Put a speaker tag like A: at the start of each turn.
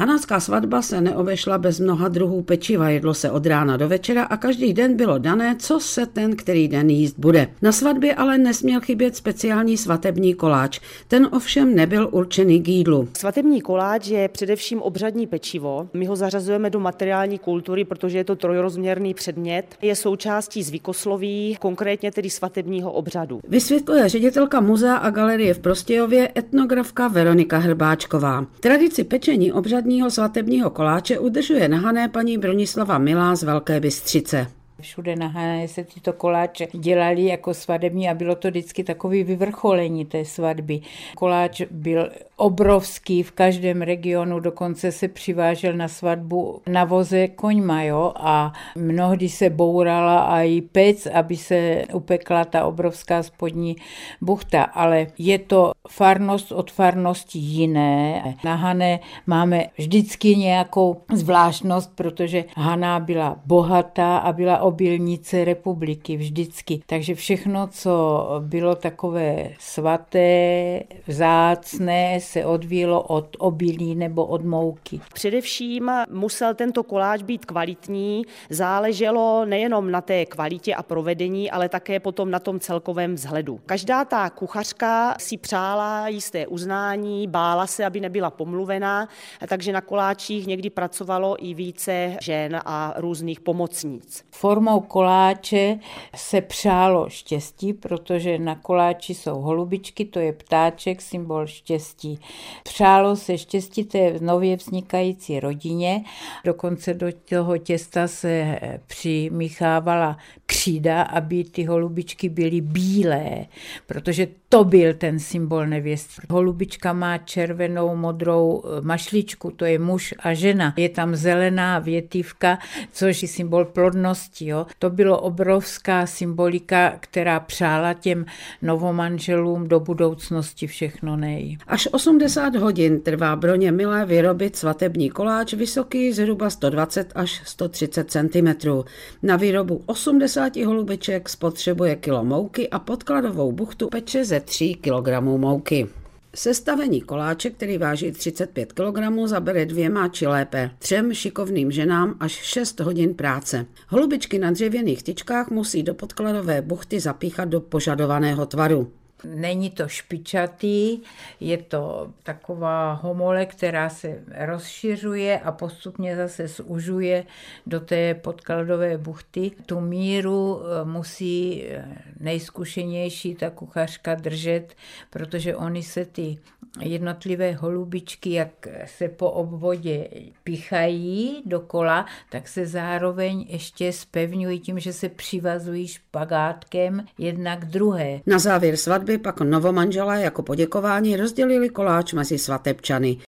A: Hanácká svatba se neobešla bez mnoha druhů pečiva, jedlo se od rána do večera a každý den bylo dané, co se ten který den jíst bude. Na svatbě ale nesměl chybět speciální svatební koláč. Ten ovšem nebyl určený k jídlu.
B: Svatební koláč je především obřadní pečivo. My ho zařazujeme do materiální kultury, protože je to trojrozměrný předmět. Je součástí zvykosloví, konkrétně tedy svatebního obřadu.
A: Vysvětluje ředitelka muzea a galerie v Prostějově etnografka Veronika Hrbáčková. Tradici pečení obřadního svatebního koláče udržuje na Hané paní Bronislava Milá z Velké Bystřice.
C: Všude na Hané se tyto koláče dělali jako svadební a bylo to vždycky takový vyvrcholení té svatby. Koláč byl obrovský v každém regionu, dokonce se přivážel na svatbu na voze koňma, jo, a mnohdy se bourala a i pec, aby se upekla ta obrovská spodní buchta, ale je to farnost od farnosti jiné. Na Hané máme vždycky nějakou zvláštnost, protože Haná byla bohatá a byla obilnice republiky vždycky. Takže všechno, co bylo takové svaté, vzácné, se odvíjelo od obilí nebo od mouky.
B: Především musel tento koláč být kvalitní, záleželo nejenom na té kvalitě a provedení, ale také potom na tom celkovém vzhledu. Každá ta kuchařka si přála jisté uznání, bála se, aby nebyla pomluvená, takže na koláčích někdy pracovalo i více žen a různých pomocnic.
C: Formou koláče se přálo štěstí, protože na koláči jsou holubičky, to je ptáček, symbol štěstí. Přálo se štěstí té nově vznikající rodině, dokonce do toho těsta se přimíchávala křída, aby ty holubičky byly bílé, protože to byl ten symbol nevěsty. Holubička má červenou, modrou mašličku, to je muž a žena. Je tam zelená větivka, což je symbol plodnosti. Jo. To bylo obrovská symbolika, která přála těm novomanželům do budoucnosti všechno nej.
A: Až 80 hodin trvá Broně Milé vyrobit svatební koláč vysoký zhruba 120 až 130 cm. Na výrobu 80 holubiček spotřebuje kilo mouky a podkladovou buchtu peče ze 3 kg mouky. Sestavení koláče, který váží 35 kg, zabere 2 či lépe 3 šikovným ženám až 6 hodin práce. Holubičky na dřevěných tyčkách musí do podkladové buchty zapíchat do požadovaného tvaru.
C: Není to špičatý, je to taková homole, která se rozšiřuje a postupně zase zužuje do té podkladové buchty. Tu míru musí nejzkušenější ta kuchařka držet, protože oni se ty jednotlivé holubičky, jak se po obvodě pichají dokola, tak se zároveň ještě zpevňují tím, že se přivazují špagátkem jedna k druhé.
A: Na závěr svatby pak novomanželé jako poděkování rozdělili koláč mezi svatebčany.